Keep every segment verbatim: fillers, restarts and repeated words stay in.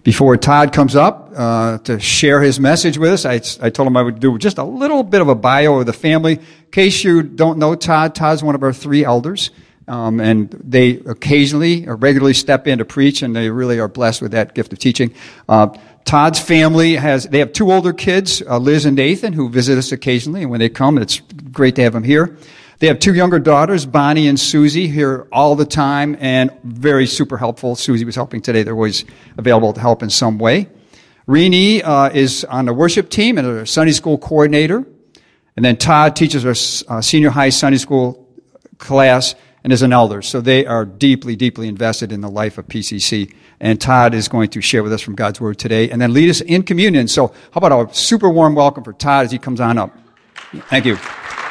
Before Todd comes up uh, to share his message with us, I, I told him I would do just a little bit of a bio of the family. In case you don't know Todd, Todd's one of our three elders, um, and they occasionally or regularly step in to preach, and they really are blessed with that gift of teaching. Uh, Todd's family has, they have two older kids, uh, Liz and Nathan, who visit us occasionally, and when they come, it's great to have them here. They have two younger daughters, Bonnie and Susie, here all the time and very super helpful. Susie was helping today. They're always available to help in some way. Renee uh, is on the worship team and a Sunday school coordinator. And then Todd teaches our uh, senior high Sunday school class and is an elder. So they are deeply, deeply invested in the life of P C C. And Todd is going to share with us from God's Word today and then lead us in communion. So how about a super warm welcome for Todd as he comes on up. Thank you.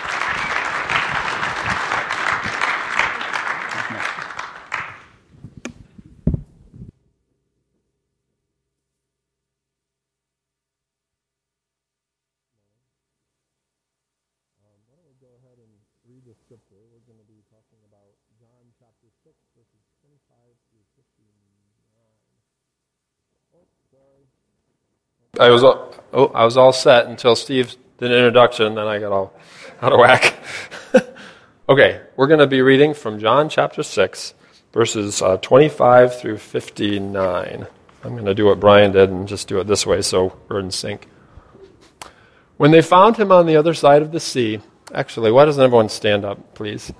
I was all, oh, I was all set until Steve did an introduction, then I got all out of whack. Okay, we're going to be reading from John chapter six, verses uh, twenty-five through fifty-nine. I'm going to do what Brian did and just do it this way so we're in sync. When they found him on the other side of the sea, actually, why doesn't everyone stand up, please?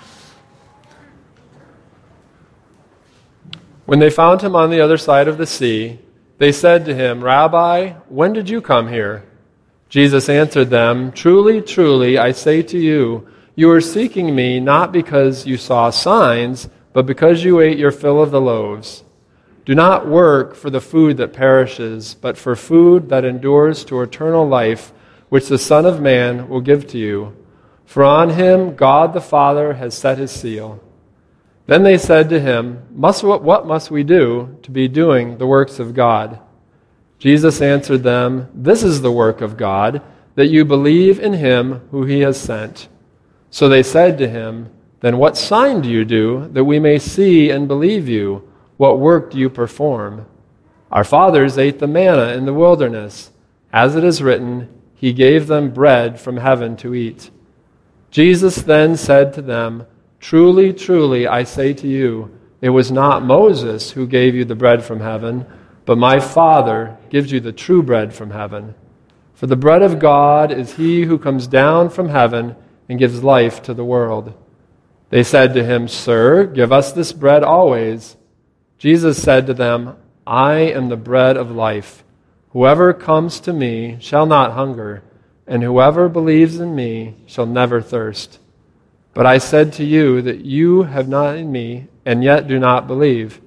When they found him on the other side of the sea, they said to him, "Rabbi, when did you come here?" Jesus answered them, "Truly, truly, I say to you, you are seeking me not because you saw signs, but because you ate your fill of the loaves. Do not work for the food that perishes, but for food that endures to eternal life, which the Son of Man will give to you. For on him God the Father has set his seal." Then they said to him, must, "What must we do to be doing the works of God?" Jesus answered them, "This is the work of God, that you believe in him who he has sent." So they said to him, "Then what sign do you do, that we may see and believe you? What work do you perform? Our fathers ate the manna in the wilderness. As it is written, he gave them bread from heaven to eat." Jesus then said to them, "Truly, truly, I say to you, it was not Moses who gave you the bread from heaven, but my Father gives you the true bread from heaven. For the bread of God is he who comes down from heaven and gives life to the world." They said to him, "Sir, give us this bread always." Jesus said to them, "I am the bread of life. Whoever comes to me shall not hunger, and whoever believes in me shall never thirst. But I said to you that you have not in me, and yet do not believe.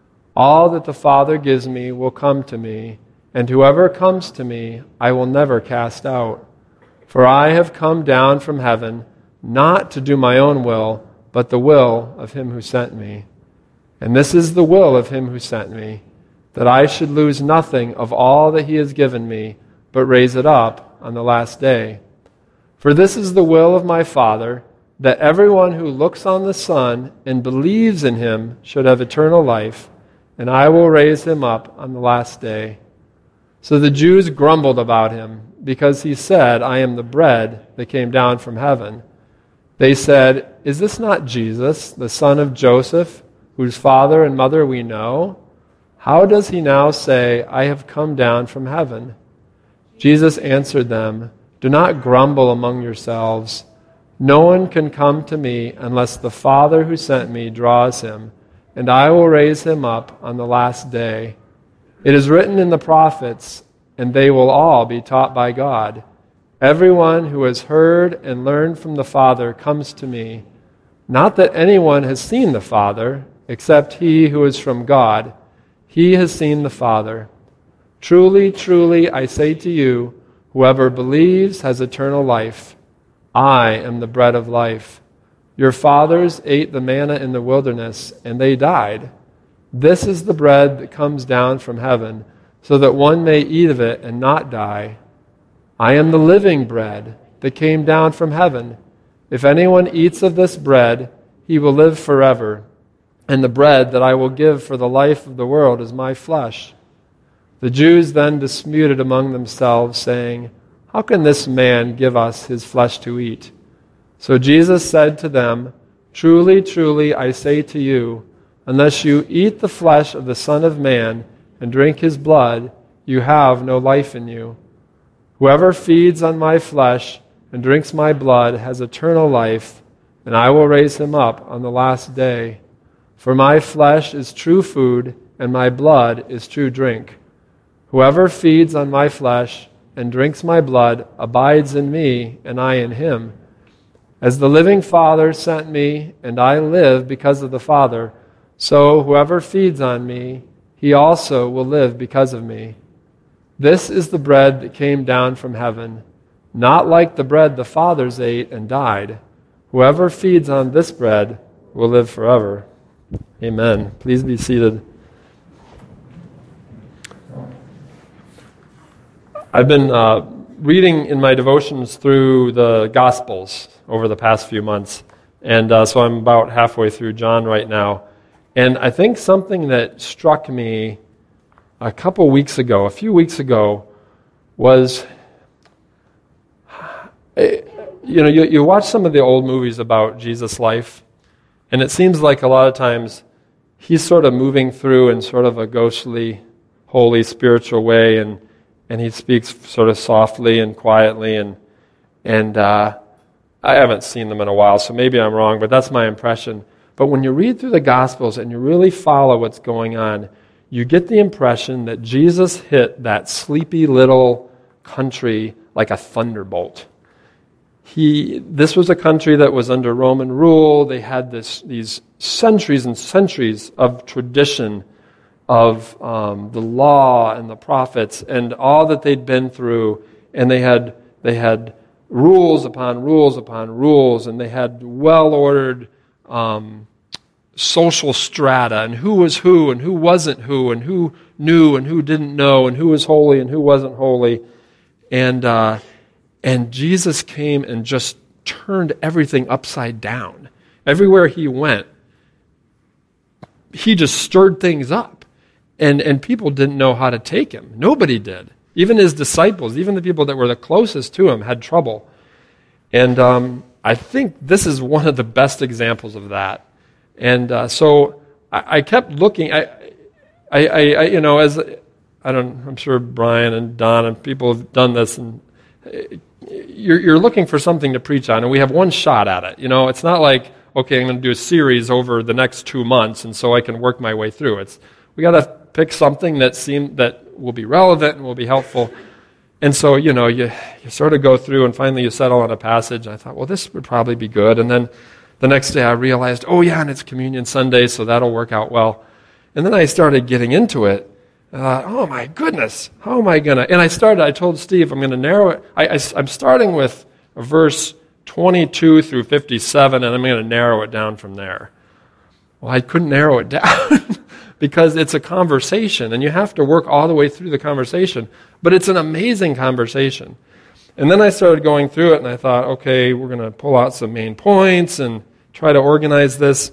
All that the Father gives me will come to me, and whoever comes to me I will never cast out. For I have come down from heaven, not to do my own will, but the will of him who sent me. And this is the will of him who sent me, that I should lose nothing of all that he has given me, but raise it up on the last day. For this is the will of my Father, that everyone who looks on the Son and believes in him should have eternal life, and I will raise him up on the last day." So the Jews grumbled about him, because he said, "I am the bread that came down from heaven." They said, "Is this not Jesus, the son of Joseph, whose father and mother we know? How does he now say, 'I have come down from heaven'?" Jesus answered them, "Do not grumble among yourselves. No one can come to me unless the Father who sent me draws him, and I will raise him up on the last day. It is written in the prophets, and they will all be taught by God. Everyone who has heard and learned from the Father comes to me. Not that anyone has seen the Father, except he who is from God. He has seen the Father. Truly, truly, I say to you, whoever believes has eternal life. I am the bread of life. Your fathers ate the manna in the wilderness, and they died. This is the bread that comes down from heaven, so that one may eat of it and not die. I am the living bread that came down from heaven. If anyone eats of this bread, he will live forever. And the bread that I will give for the life of the world is my flesh. The Jews then disputed among themselves, saying, "How can this man give us his flesh to eat?" So Jesus said to them, "Truly, truly, I say to you, unless you eat the flesh of the Son of Man and drink his blood, you have no life in you. Whoever feeds on my flesh and drinks my blood has eternal life, and I will raise him up on the last day. For my flesh is true food, and my blood is true drink. Whoever feeds on my flesh and drinks my blood abides in me, and I in him. As the living Father sent me, and I live because of the Father, so whoever feeds on me, he also will live because of me. This is the bread that came down from heaven, not like the bread the fathers ate and died. Whoever feeds on this bread will live forever." Amen. Please be seated. I've been uh, reading in my devotions through the Gospels over the past few months, and uh, so I'm about halfway through John right now. And I think something that struck me a couple weeks ago, a few weeks ago, was, you know, you, you watch some of the old movies about Jesus' life, and it seems like a lot of times he's sort of moving through in sort of a ghostly, holy, spiritual way, and and he speaks sort of softly and quietly, and and uh, I haven't seen them in a while, so maybe I'm wrong, but that's my impression. But when you read through the Gospels and you really follow what's going on, you get the impression that Jesus hit that sleepy little country like a thunderbolt. He, this was a country that was under Roman rule. They had this, these centuries and centuries of tradition of um, the law and the prophets and all that they'd been through. And they had they had rules upon rules upon rules, and they had well-ordered um, social strata, and who was who and who wasn't who, and who knew and who didn't know, and who was holy and who wasn't holy. And uh, and Jesus came and just turned everything upside down. Everywhere he went, he just stirred things up. And and people didn't know how to take him. Nobody did. Even his disciples, even the people that were the closest to him, had trouble. And um, I think this is one of the best examples of that. And uh, so I, I kept looking. I, I, I, you know, as I don't, I'm sure Brian and Don and people have done this, and you're, you're looking for something to preach on, and we have one shot at it. You know, it's not like, okay, I'm going to do a series over the next two months, and so I can work my way through. It's we got to pick something that seem that will be relevant and will be helpful. And so, you know, you, you sort of go through, and finally you settle on a passage. And I thought, well, this would probably be good. And then the next day I realized, oh yeah, and it's Communion Sunday, so that'll work out well. And then I started getting into it. I thought, oh my goodness, how am I going to? And I started, I told Steve, I'm going to narrow it. I, I, I'm starting with verse twenty-two through fifty-seven, and I'm going to narrow it down from there. Well, I couldn't narrow it down. Because it's a conversation, and you have to work all the way through the conversation. But it's an amazing conversation. And then I started going through it, and I thought, okay, we're going to pull out some main points and try to organize this.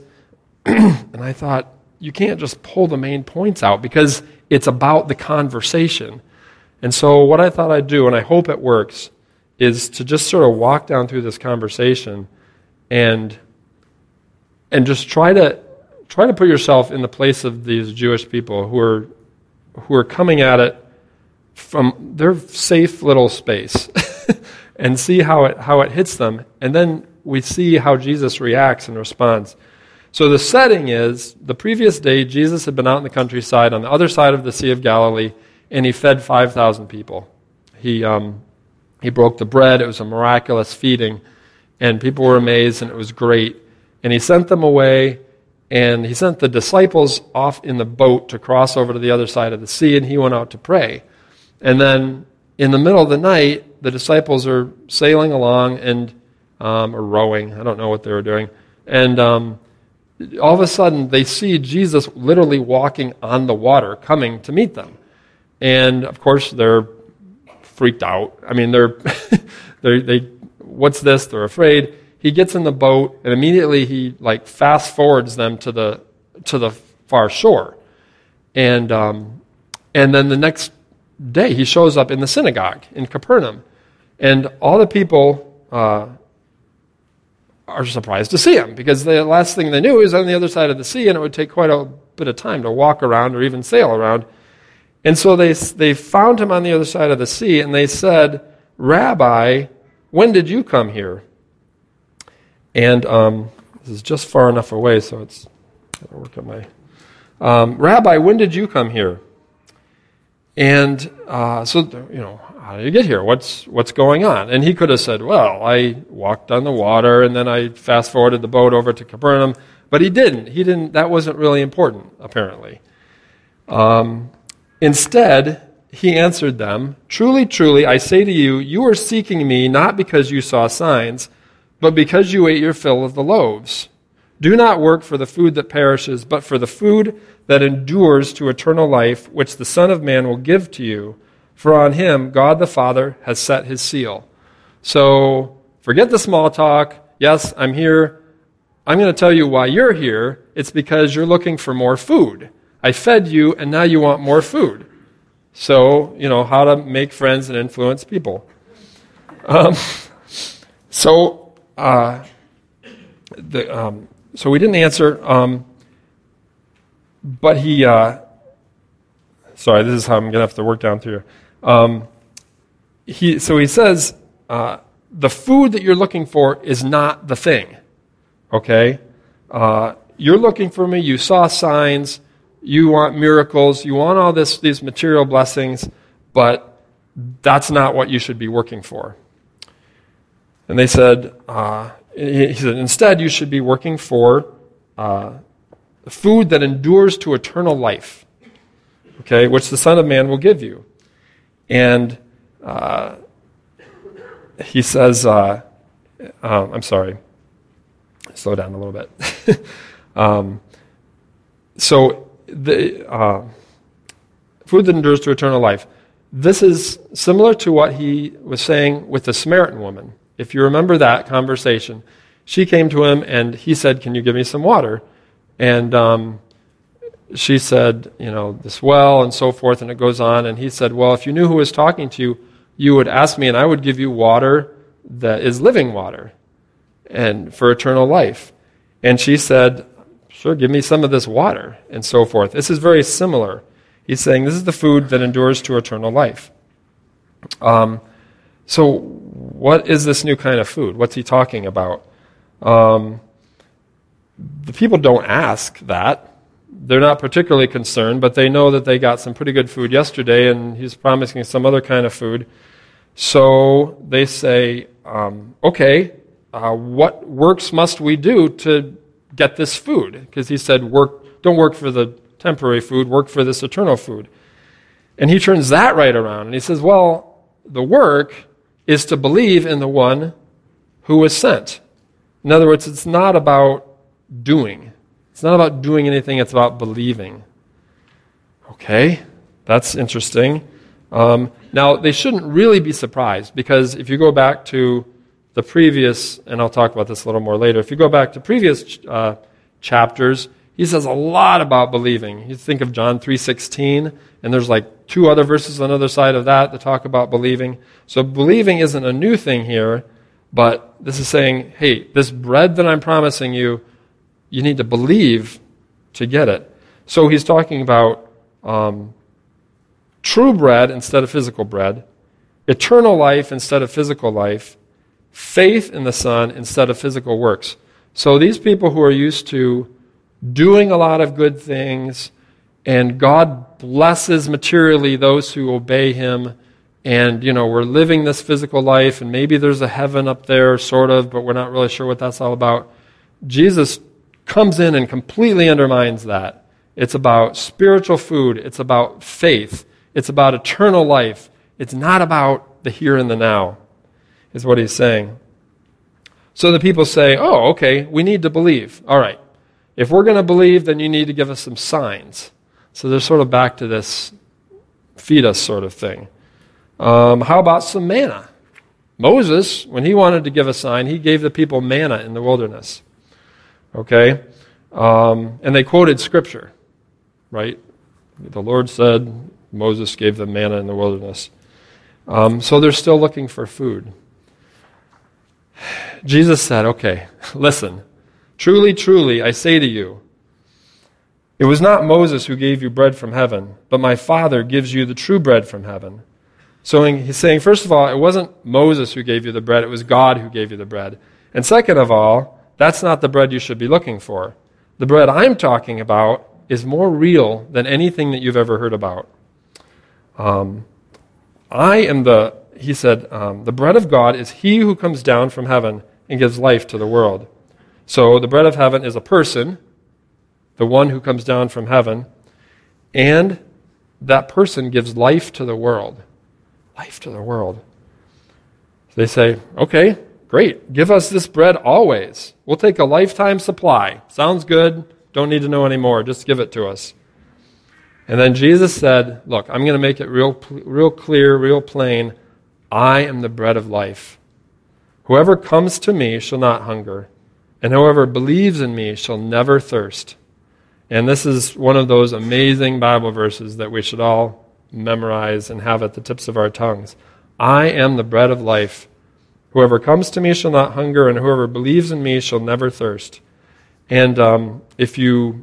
And I thought, you can't just pull the main points out, because it's about the conversation. And so what I thought I'd do, and I hope it works, is to just sort of walk down through this conversation and and just try to Try to put yourself in the place of these Jewish people who are who are coming at it from their safe little space and see how it how it hits them. And then we see how Jesus reacts and responds. So the setting is, the previous day, Jesus had been out in the countryside on the other side of the Sea of Galilee, and he fed five thousand people. He um, he broke the bread. It was a miraculous feeding, and people were amazed, and it was great. And he sent them away. And he sent the disciples off in the boat to cross over to the other side of the sea, and he went out to pray. And then in the middle of the night, the disciples are sailing along and um, or rowing. I don't know what they were doing. And um, all of a sudden, they see Jesus literally walking on the water, coming to meet them. And of course, they're freaked out. I mean, they're they they what's this? They're afraid. He gets in the boat, and immediately he like fast forwards them to the to the far shore, and um, and then the next day, he shows up in the synagogue in Capernaum. And all the people uh, are surprised to see him, because the last thing they knew he was on the other side of the sea, and it would take quite a bit of time to walk around or even sail around. And so they they found him on the other side of the sea, and they said, "Rabbi, when did you come here?" And um, this is just far enough away, so it's got to work at my... Um, Rabbi, when did you come here? And uh, so, you know, how did you get here? What's what's going on? And he could have said, well, I walked on the water, and then I fast-forwarded the boat over to Capernaum. But he didn't. He didn't. That wasn't really important, apparently. Um, instead, he answered them, "Truly, truly, I say to you, you are seeking me not because you saw signs, but because you ate your fill of the loaves. Do not work for the food that perishes, but for the food that endures to eternal life, which the Son of Man will give to you. For on him God the Father has set his seal." So forget the small talk. Yes, I'm here. I'm going to tell you why you're here. It's because you're looking for more food. I fed you, and now you want more food. So, you know, how to make friends and influence people. Um, so, uh, the, um, so we didn't answer, um, but he, uh, sorry, this is how I'm going to have to work down through. Um, he, so he says, uh, the food that you're looking for is not the thing. Okay? Uh, you're looking for me, you saw signs, you want miracles, you want all this, these material blessings, but that's not what you should be working for. And they said, uh, he said, instead you should be working for uh, food that endures to eternal life, okay, which the Son of Man will give you. And uh, he says, uh, uh, I'm sorry, slow down a little bit. um, so the uh, food that endures to eternal life. This is similar to what he was saying with the Samaritan woman. If you remember that conversation, she came to him and he said, "Can you give me some water?" And um, she said, you know, this well and so forth, and it goes on. And he said, "Well, if you knew who was talking to you, you would ask me, and I would give you water that is living water and for eternal life." And she said, "Sure, give me some of this water," and so forth. This is very similar. He's saying this is the food that endures to eternal life. Um, so what is this new kind of food? What's he talking about? Um, the people don't ask that. They're not particularly concerned, but they know that they got some pretty good food yesterday, and he's promising some other kind of food. So they say, um, okay, uh, what works must we do to get this food? Because he said, work, don't work for the temporary food, work for this eternal food. And he turns that right around, and he says, well, the work is to believe in the one who was sent. In other words, it's not about doing. It's not about doing anything, it's about believing. Okay, that's interesting. Um, now, they shouldn't really be surprised, because if you go back to the previous, and I'll talk about this a little more later, if you go back to previous uh, chapters, he says a lot about believing. You think of John three sixteen, and there's like two other verses on the other side of that that talk about believing. So believing isn't a new thing here, but this is saying, hey, this bread that I'm promising you, you need to believe to get it. So he's talking about um, true bread instead of physical bread, eternal life instead of physical life, faith in the Son instead of physical works. So these people who are used to doing a lot of good things, and God blesses materially those who obey him, and, you know, we're living this physical life, and maybe there's a heaven up there, sort of, but we're not really sure what that's all about. Jesus comes in and completely undermines that. It's about spiritual food. It's about faith. It's about eternal life. It's not about the here and the now, is what he's saying. So the people say, oh, okay, we need to believe. All right. If we're going to believe, then you need to give us some signs. So they're sort of back to this feed us sort of thing. Um, how about some manna? Moses, when he wanted to give a sign, he gave the people manna in the wilderness. Okay? Um, and they quoted Scripture, right? The Lord said, Moses gave them manna in the wilderness. Um, so they're still looking for food. Jesus said, okay, listen, truly, truly, I say to you, it was not Moses who gave you bread from heaven, but my Father gives you the true bread from heaven. So he's saying, first of all, it wasn't Moses who gave you the bread, it was God who gave you the bread. And second of all, that's not the bread you should be looking for. The bread I'm talking about is more real than anything that you've ever heard about. Um, I am the, he said, um, the bread of God is he who comes down from heaven and gives life to the world. So the bread of heaven is a person, the one who comes down from heaven, and that person gives life to the world. Life to the world. They say, okay, great, give us this bread always. We'll take a lifetime supply. Sounds good, don't need to know anymore, just give it to us. And then Jesus said, look, I'm going to make it real, real clear, real plain. I am the bread of life. Whoever comes to me shall not hunger, and whoever believes in me shall never thirst. And this is one of those amazing Bible verses that we should all memorize and have at the tips of our tongues. I am the bread of life. Whoever comes to me shall not hunger, and whoever believes in me shall never thirst. And um, if you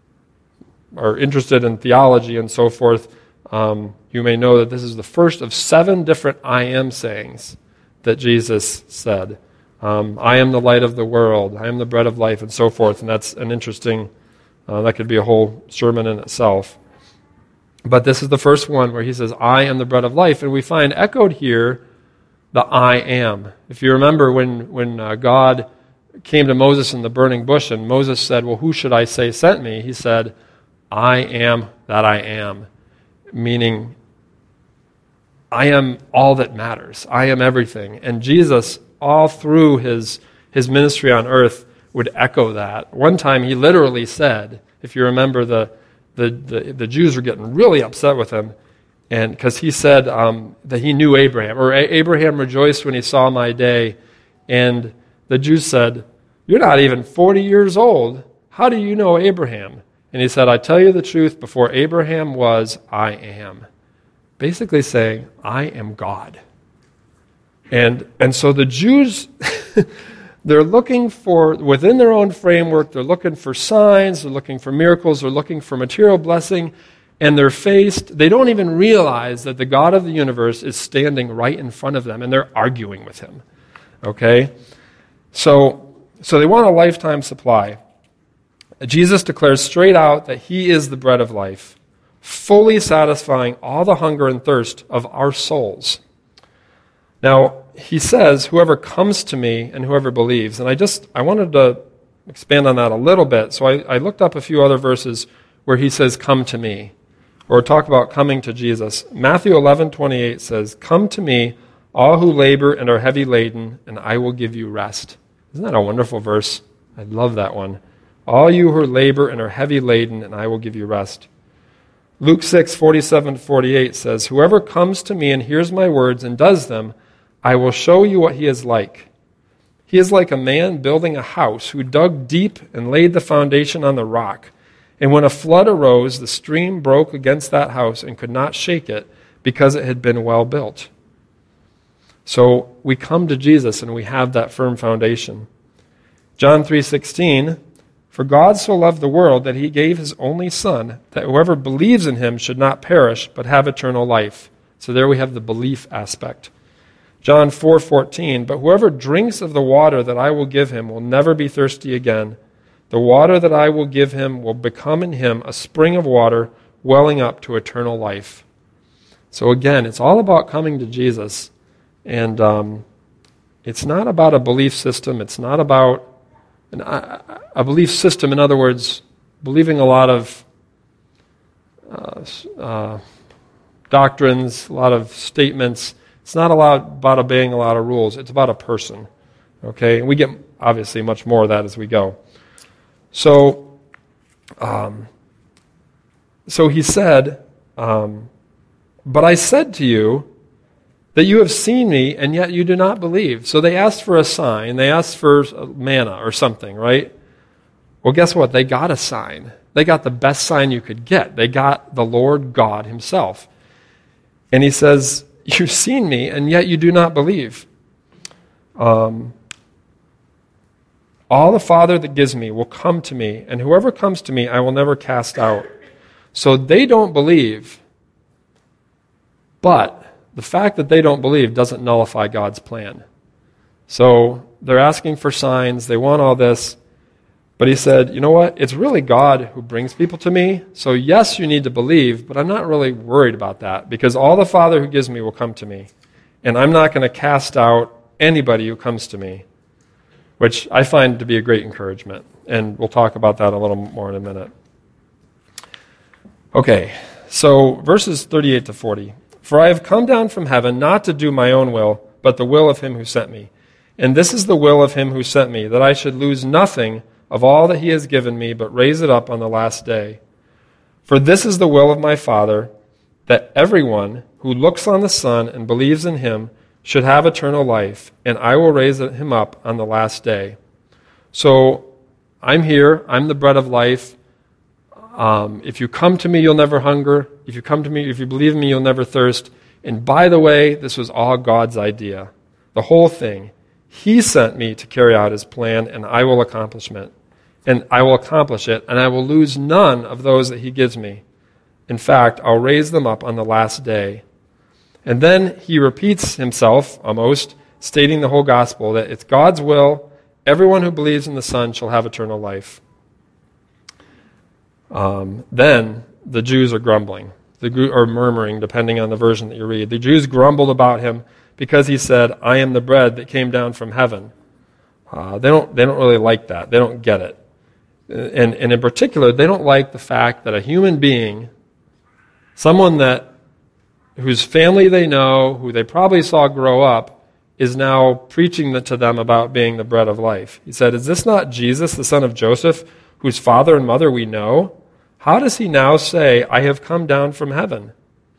are interested in theology and so forth, um, you may know that this is the first of seven different I am sayings that Jesus said. Um, I am the light of the world. I am the bread of life, and so forth. And that's an interesting, uh, that could be a whole sermon in itself. But this is the first one where he says, I am the bread of life. And we find echoed here the I am. If you remember when, when uh, God came to Moses in the burning bush, and Moses said, well, who should I say sent me? He said, I am that I am. Meaning, I am all that matters. I am everything. And Jesus, all through his, his ministry on earth, would echo that. One time he literally said, if you remember, the, the, the, the Jews were getting really upset with him, and because he said um, that he knew Abraham, or Abraham rejoiced when he saw my day. And the Jews said, you're not even forty years old. How do you know Abraham? And he said, I tell you the truth, before Abraham was, I am. Basically saying, I am God. And, and so the Jews, they're looking for, within their own framework, they're looking for signs, they're looking for miracles, they're looking for material blessing, and they're faced, they don't even realize that the God of the universe is standing right in front of them, and they're arguing with him. Okay? So, so they want a lifetime supply. Jesus declares straight out that he is the bread of life, fully satisfying all the hunger and thirst of our souls. Now, he says, whoever comes to me and whoever believes. And I just, I wanted to expand on that a little bit. So I, I looked up a few other verses where he says, come to me, or talk about coming to Jesus. Matthew eleven twenty-eight says, come to me, all who labor and are heavy laden, and I will give you rest. Isn't that a wonderful verse? I love that one. All you who labor and are heavy laden, and I will give you rest. Luke six forty-seven to forty-eight says, whoever comes to me and hears my words and does them, I will show you what he is like. He is like a man building a house who dug deep and laid the foundation on the rock. And when a flood arose, the stream broke against that house and could not shake it because it had been well built. So we come to Jesus and we have that firm foundation. John three sixteen, for God so loved the world that he gave his only Son, that whoever believes in him should not perish, but have eternal life. So there we have the belief aspect. John four fourteen, but whoever drinks of the water that I will give him will never be thirsty again. The water that I will give him will become in him a spring of water welling up to eternal life. So again, it's all about coming to Jesus. And um, it's not about a belief system. It's not about an, a, a belief system, in other words, believing a lot of uh, uh, doctrines, a lot of statements. It's not a lot about obeying a lot of rules. It's about a person. Okay? And we get, obviously, much more of that as we go. So, um, so he said, um, but I said to you that you have seen me, and yet you do not believe. So they asked for a sign. They asked for manna or something, right? Well, guess what? They got a sign. They got the best sign you could get. They got the Lord God himself. And he says, you've seen me, and yet you do not believe. Um, all the Father that gives me will come to me, and whoever comes to me I will never cast out. So they don't believe, but the fact that they don't believe doesn't nullify God's plan. So they're asking for signs, they want all this, but he said, you know what, it's really God who brings people to me, so yes, you need to believe, but I'm not really worried about that, because all the Father who gives me will come to me, and I'm not going to cast out anybody who comes to me, which I find to be a great encouragement, and we'll talk about that a little more in a minute. Okay, so verses thirty-eight to forty. For I have come down from heaven not to do my own will, but the will of him who sent me. And this is the will of him who sent me, that I should lose nothing of all that he has given me, but raise it up on the last day. For this is the will of my Father, that everyone who looks on the Son and believes in him should have eternal life, and I will raise him up on the last day. So I'm here, I'm the bread of life. Um, if you come to me, you'll never hunger. If you come to me, if you believe in me, you'll never thirst. And by the way, this was all God's idea. The whole thing. He sent me to carry out his plan, and I will accomplish it. And I will accomplish it, and I will lose none of those that he gives me. In fact, I'll raise them up on the last day. And then he repeats himself, almost, stating the whole gospel, that it's God's will, everyone who believes in the Son shall have eternal life. Um, then the Jews are grumbling, the, or murmuring, depending on the version that you read. The Jews grumbled about him because he said, I am the bread that came down from heaven. Uh, they don't, they don't really like that. They don't get it. And, and in particular, they don't like the fact that a human being, someone that whose family they know, who they probably saw grow up, is now preaching to them about being the bread of life. He said, is this not Jesus, the son of Joseph, whose father and mother we know? How does he now say, I have come down from heaven?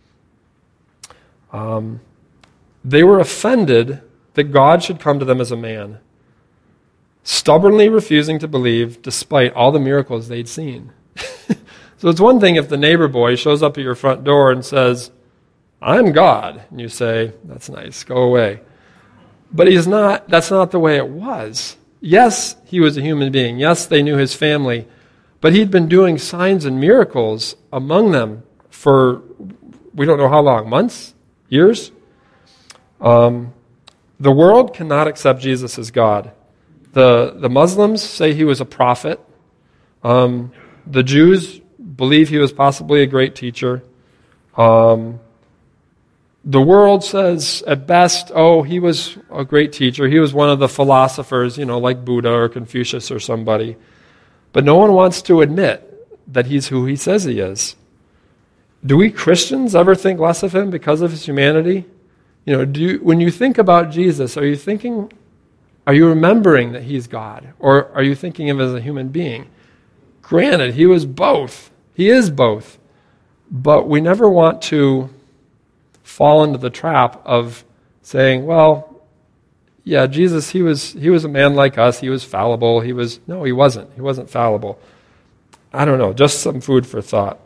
Um, they were offended that God should come to them as a man, stubbornly refusing to believe despite all the miracles they'd seen. So it's one thing if the neighbor boy shows up at your front door and says, I'm God, and you say, that's nice, go away. But he's not, that's not the way it was. Yes, he was a human being. Yes, they knew his family. But he'd been doing signs and miracles among them for, we don't know how long, months, years? Um, the world cannot accept Jesus as God. The, the Muslims say he was a prophet. Um, the Jews believe he was possibly a great teacher. Um, the world says, at best, oh, he was a great teacher. He was one of the philosophers, you know, like Buddha or Confucius or somebody. But no one wants to admit that he's who he says he is. Do we Christians ever think less of him because of his humanity? You know, do you, when you think about Jesus, are you thinking, are you remembering that he's God? Or are you thinking of him as a human being? Granted, he was both. He is both. But we never want to fall into the trap of saying, well, yeah, Jesus, he was he was a man like us. He was fallible. He was no, he wasn't. He wasn't fallible. I don't know, just some food for thought.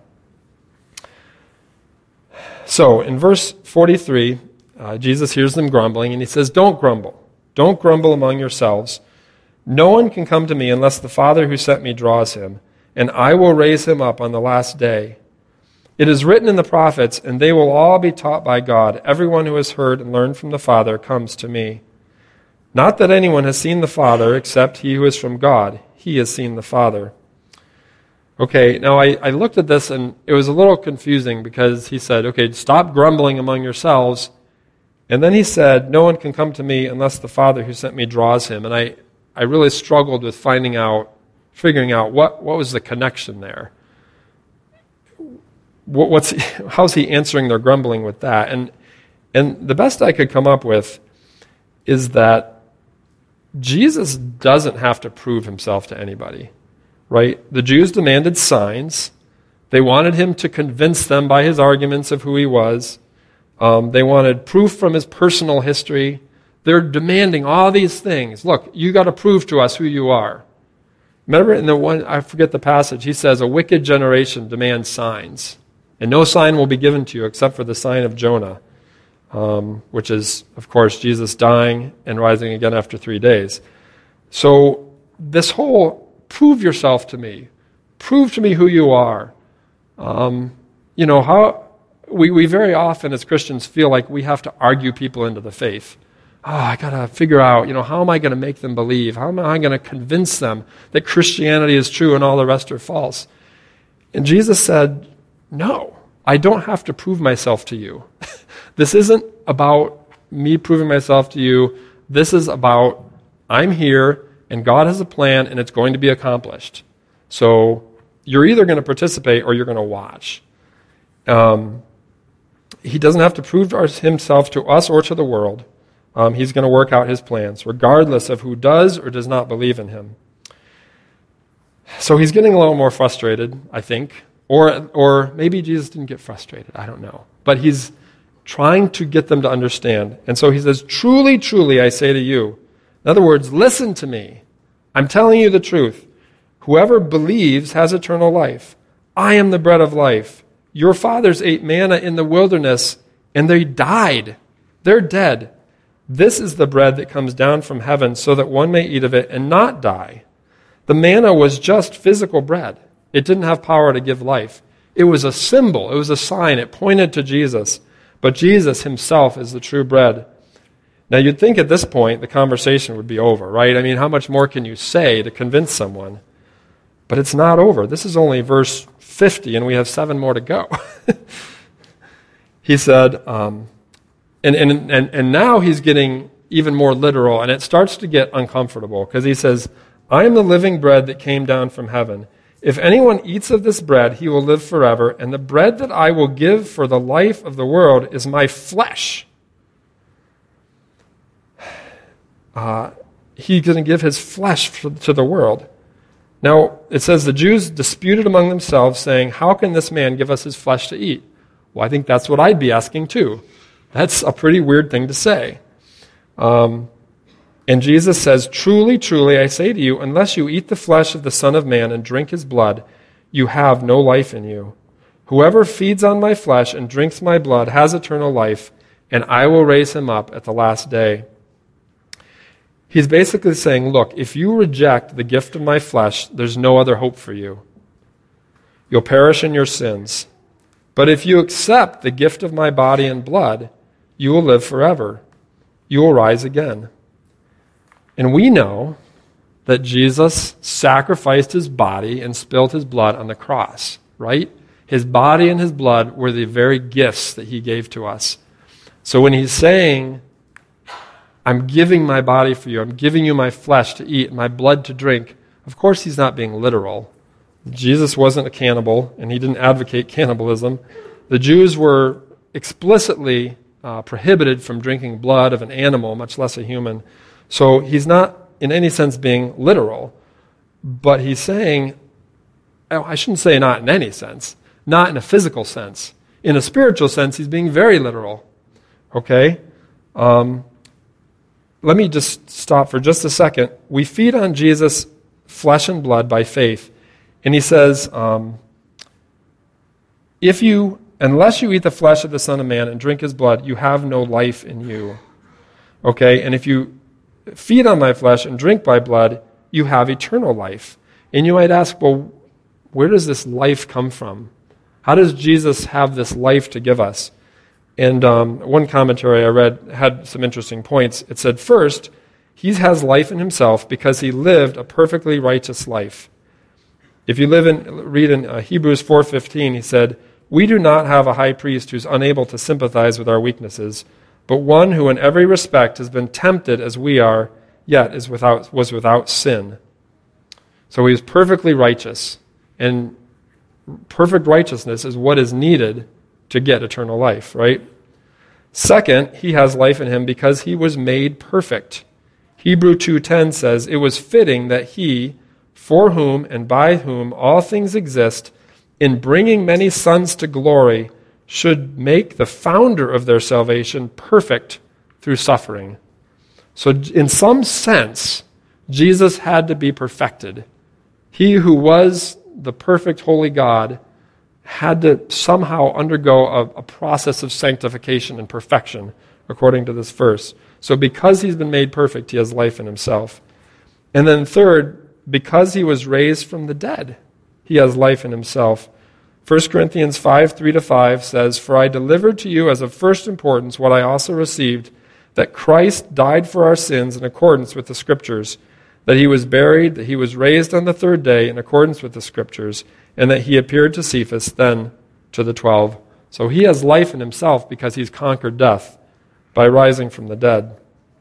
So in verse forty-three, uh, Jesus hears them grumbling, and he says, don't grumble. Don't grumble among yourselves. No one can come to me unless the Father who sent me draws him, and I will raise him up on the last day. It is written in the prophets, and they will all be taught by God. Everyone who has heard and learned from the Father comes to me. Not that anyone has seen the Father except he who is from God. He has seen the Father. Okay, now I, I looked at this, and it was a little confusing because he said, okay, stop grumbling among yourselves. And then he said, no one can come to me unless the Father who sent me draws him. And I, I really struggled with finding out, figuring out what, what was the connection there. What, what's how's he answering their grumbling with that? And and the best I could come up with is that Jesus doesn't have to prove himself to anybody, right? The Jews demanded signs. They wanted him to convince them by his arguments of who he was. Um, they wanted proof from his personal history. They're demanding all these things. Look, you got to prove to us who you are. Remember in the one, I forget the passage, he says, a wicked generation demands signs. And no sign will be given to you except for the sign of Jonah, um, which is, of course, Jesus dying and rising again after three days. So this whole prove yourself to me, prove to me who you are. Um, you know, how we, we very often as Christians feel like we have to argue people into the faith. Oh, I got to figure out, you know, how am I going to make them believe? How am I going to convince them that Christianity is true and all the rest are false? And Jesus said, no, I don't have to prove myself to you. This isn't about me proving myself to you. This is about I'm here and God has a plan and it's going to be accomplished. So you're either going to participate or you're going to watch. Um, he doesn't have to prove himself to us or to the world. Um, he's going to work out his plans, regardless of who does or does not believe in him. So he's getting a little more frustrated, I think. Or, or maybe Jesus didn't get frustrated. I don't know. But he's trying to get them to understand. And so he says, truly, truly, I say to you. In other words, listen to me. I'm telling you the truth. Whoever believes has eternal life. I am the bread of life. Your fathers ate manna in the wilderness, and they died. They're dead. This is the bread that comes down from heaven so that one may eat of it and not die. The manna was just physical bread. It didn't have power to give life. It was a symbol. It was a sign. It pointed to Jesus. But Jesus himself is the true bread. Now you'd think at this point the conversation would be over, right? I mean, how much more can you say to convince someone? But it's not over. This is only verse fifty, and we have seven more to go. He said, um, and, and, and, and now he's getting even more literal, and it starts to get uncomfortable, because he says, I am the living bread that came down from heaven. If anyone eats of this bread, he will live forever, and the bread that I will give for the life of the world is my flesh. Uh, he's going to give his flesh for, to the world. Now, it says the Jews disputed among themselves, saying, how can this man give us his flesh to eat? Well, I think that's what I'd be asking too. That's a pretty weird thing to say. Um, and Jesus says, truly, truly, I say to you, unless you eat the flesh of the Son of Man and drink his blood, you have no life in you. Whoever feeds on my flesh and drinks my blood has eternal life, and I will raise him up at the last day. He's basically saying, look, if you reject the gift of my flesh, there's no other hope for you. You'll perish in your sins. But if you accept the gift of my body and blood, you will live forever. You will rise again. And we know that Jesus sacrificed his body and spilled his blood on the cross, right? His body and his blood were the very gifts that he gave to us. So when he's saying, I'm giving my body for you, I'm giving you my flesh to eat, my blood to drink, of course he's not being literal. Jesus wasn't a cannibal, and he didn't advocate cannibalism. The Jews were explicitly uh, prohibited from drinking blood of an animal, much less a human. So he's not, in any sense, being literal, but he's saying, oh, I shouldn't say not in any sense, not in a physical sense. In a spiritual sense, he's being very literal. Okay? Um, let me just stop for just a second. We feed on Jesus' flesh and blood by faith. And he says, um, if you, unless you eat the flesh of the Son of Man and drink his blood, you have no life in you. Okay? And if you feed on my flesh and drink my blood, you have eternal life. And you might ask, well, where does this life come from? How does Jesus have this life to give us? And um, one commentary I read had some interesting points. It said, first, he has life in himself because he lived a perfectly righteous life. If you live in, read in uh, Hebrews four fifteen, he said, we do not have a high priest who's unable to sympathize with our weaknesses, but one who in every respect has been tempted as we are, yet is without, was without sin. So he was perfectly righteous. And perfect righteousness is what is needed to get eternal life, right? Second, he has life in him because he was made perfect. Hebrews two ten says, it was fitting that he, for whom and by whom all things exist, in bringing many sons to glory, should make the founder of their salvation perfect through suffering. So in some sense, Jesus had to be perfected. He who was the perfect holy God had to somehow undergo a, a process of sanctification and perfection, according to this verse. So because he's been made perfect, he has life in himself. And then third, because he was raised from the dead, he has life in himself. First Corinthians five, three to five says, "For I delivered to you as of first importance what I also received, that Christ died for our sins in accordance with the Scriptures, that he was buried, that he was raised on the third day in accordance with the Scriptures, and that he appeared to Cephas, then to the twelve." So he has life in himself because he's conquered death by rising from the dead.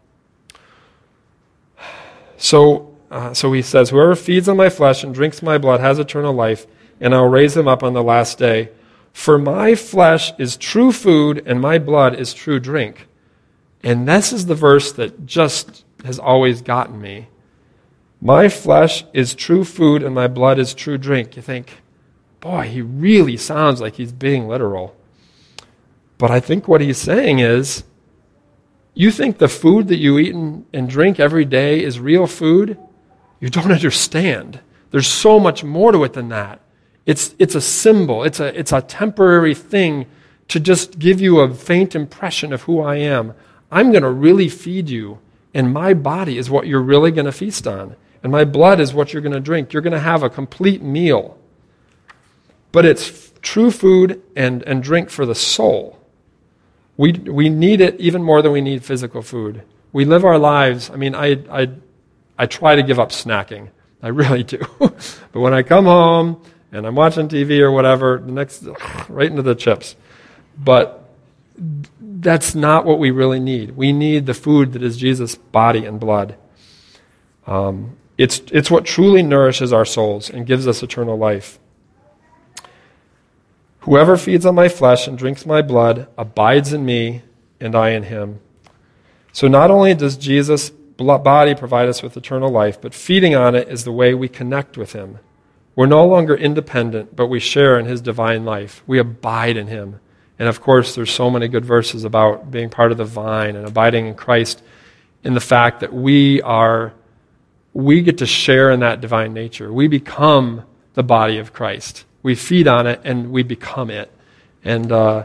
So, uh, so he says, "Whoever feeds on my flesh and drinks my blood has eternal life, and I'll raise him up on the last day. For my flesh is true food, and my blood is true drink." And this is the verse that just has always gotten me. My flesh is true food, and my blood is true drink. You think, boy, he really sounds like he's being literal. But I think what he's saying is, you think the food that you eat and, and drink every day is real food? You don't understand. There's so much more to it than that. It's, it's a symbol. It's a, it's a temporary thing to just give you a faint impression of who I am. I'm going to really feed you, and my body is what you're really going to feast on, and my blood is what you're going to drink. You're going to have a complete meal. But it's f- true food and, and drink for the soul. We, we need it even more than we need physical food. We live our lives, I mean, I, I, I try to give up snacking. I really do. But when I come home and I'm watching T V or whatever, the next, right into the chips. But that's not what we really need. We need the food that is Jesus' body and blood. Um, it's, it's what truly nourishes our souls and gives us eternal life. "Whoever feeds on my flesh and drinks my blood abides in me, and I in him." So not only does Jesus' body provide us with eternal life, but feeding on it is the way we connect with him. We're no longer independent, but we share in his divine life. We abide in him. And of course, there's so many good verses about being part of the vine and abiding in Christ, in the fact that we are, we get to share in that divine nature. We become the body of Christ. We feed on it and we become it. And uh,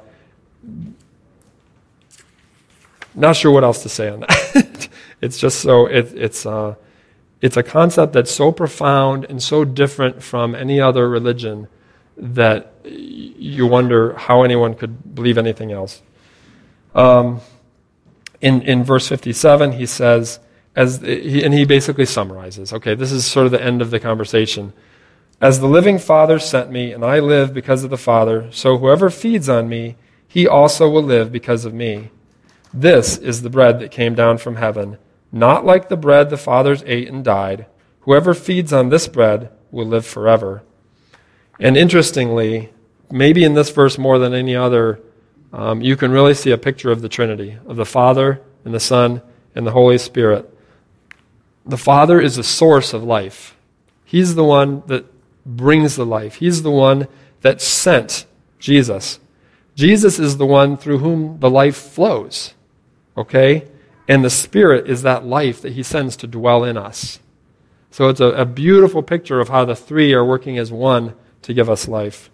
not sure what else to say on that. It's just so, it, it's, uh, it's a concept that's so profound and so different from any other religion that you wonder how anyone could believe anything else. Um, in, in verse fifty-seven, he says, as he, and he basically summarizes, okay, this is sort of the end of the conversation. "As the living Father sent me, and I live because of the Father, so whoever feeds on me, he also will live because of me. This is the bread that came down from heaven, not like the bread the fathers ate and died. Whoever feeds on this bread will live forever." And interestingly, maybe in this verse more than any other, um, you can really see a picture of the Trinity, of the Father and the Son and the Holy Spirit. The Father is the source of life. He's the one that brings the life. He's the one that sent Jesus. Jesus is the one through whom the life flows, okay? And the Spirit is that life that he sends to dwell in us. So it's a, a beautiful picture of how the three are working as one to give us life.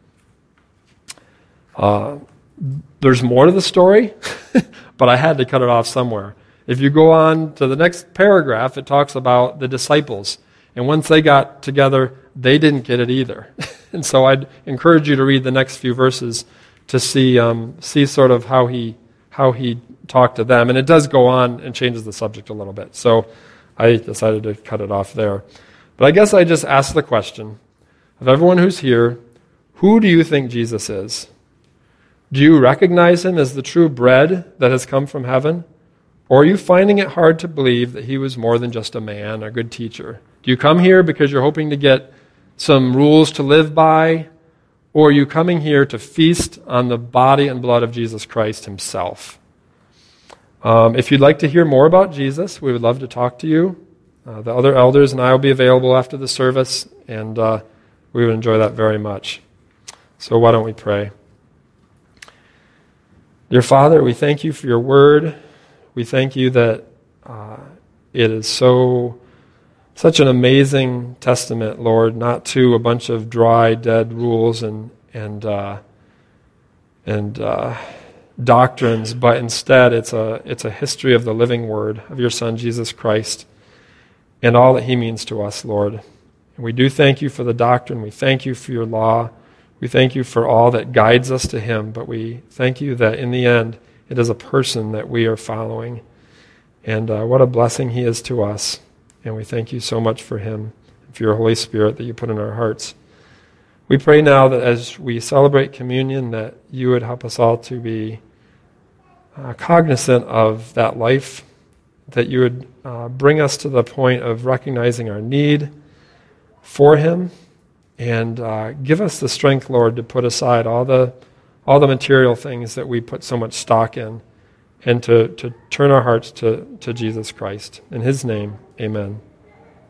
Uh, there's more to the story, but I had to cut it off somewhere. If you go on to the next paragraph, it talks about the disciples. And once they got together, they didn't get it either. And so I'd encourage you to read the next few verses to see um, see sort of how he how he talked to them. And it does go on and changes the subject a little bit. So I decided to cut it off there. But I guess I just asked the question, of everyone who's here, who do you think Jesus is? Do you recognize him as the true bread that has come from heaven? Or are you finding it hard to believe that he was more than just a man, a good teacher? Do you come here because you're hoping to get some rules to live by? Or are you coming here to feast on the body and blood of Jesus Christ himself? Um, if you'd like to hear more about Jesus, we would love to talk to you. Uh, the other elders and I will be available after the service, and uh, we would enjoy that very much. So why don't we pray? Dear Father, we thank you for your word. We thank you that uh, it is so such an amazing testament, Lord, not to a bunch of dry, dead rules and, and uh, and uh, doctrines, but instead it's a it's a history of the living Word of your Son Jesus Christ and all that He means to us, Lord. And we do thank you for the doctrine. We thank you for your law. We thank you for all that guides us to Him. But we thank you that in the end it is a person that we are following, and uh, what a blessing He is to us. And we thank you so much for Him, for your Holy Spirit that you put in our hearts. We pray now that as we celebrate communion, that you would help us all to be uh, cognizant of that life, that you would uh, bring us to the point of recognizing our need for Him, and uh, give us the strength, Lord, to put aside all the all the material things that we put so much stock in, and to, to turn our hearts to, to Jesus Christ. In His name, amen.